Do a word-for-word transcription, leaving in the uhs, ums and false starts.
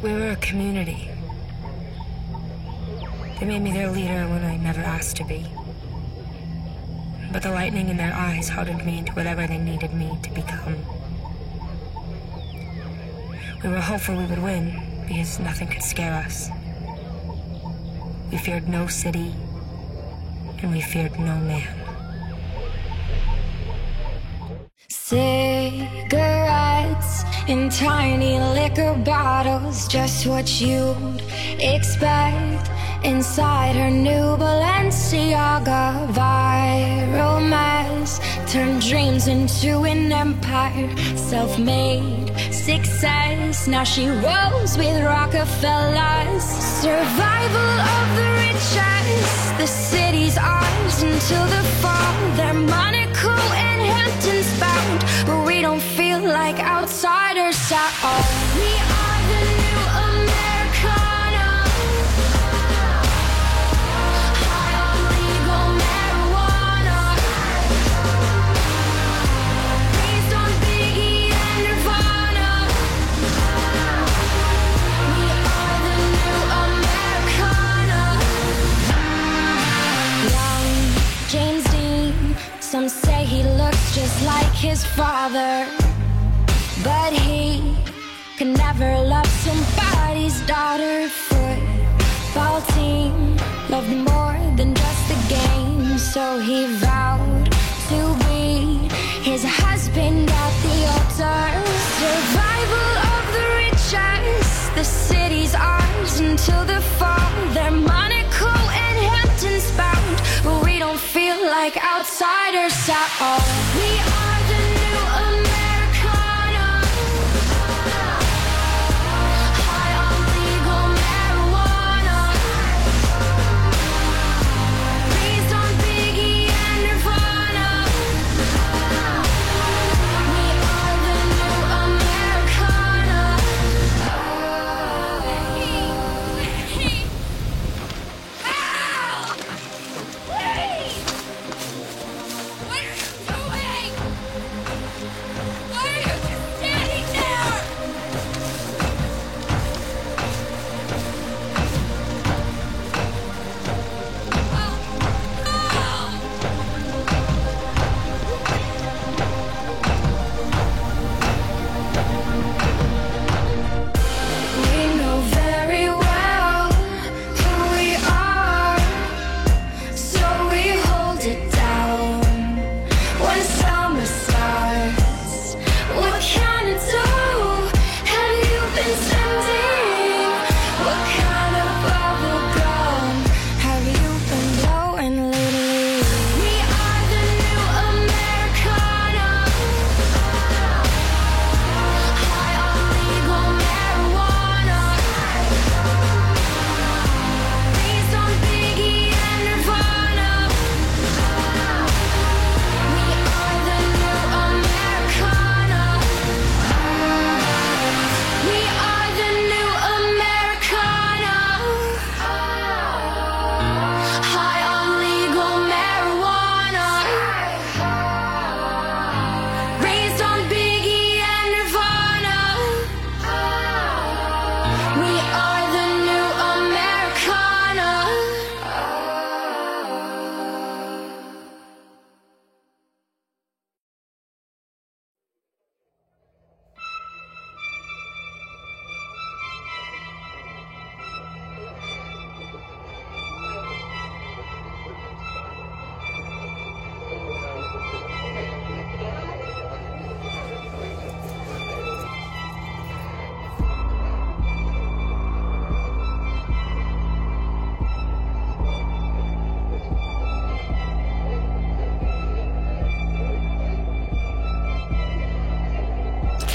We were a community. They made me their leader when I never asked to be. But the lightning in their eyes hardened me into whatever they needed me to become. We were hopeful we would win, because nothing could scare us. We feared no city, and we feared no man. Cigarettes in tiny liquor bottles, just what you'd expect inside her new Balenciaga. Viral mess turned dreams into an empire, self-made success. Now she rolls with Rockefellers. Survival of the richest, the city's ours until the fall. They're Monaco and Hamptons bound, but we don't feel like outsiders at all. We are the new Americana, high on legal marijuana, raised on Biggie and Nirvana. We are the new Americana. Young James Dean, some say he looks just like his father, but he could never love somebody's daughter. Football team loved more than just the game, so he vowed to be his husband at the altar. Survival of the richest, the city's ours until the fall. They're Monaco and Hamptons bound, but we don't feel like outsiders at all.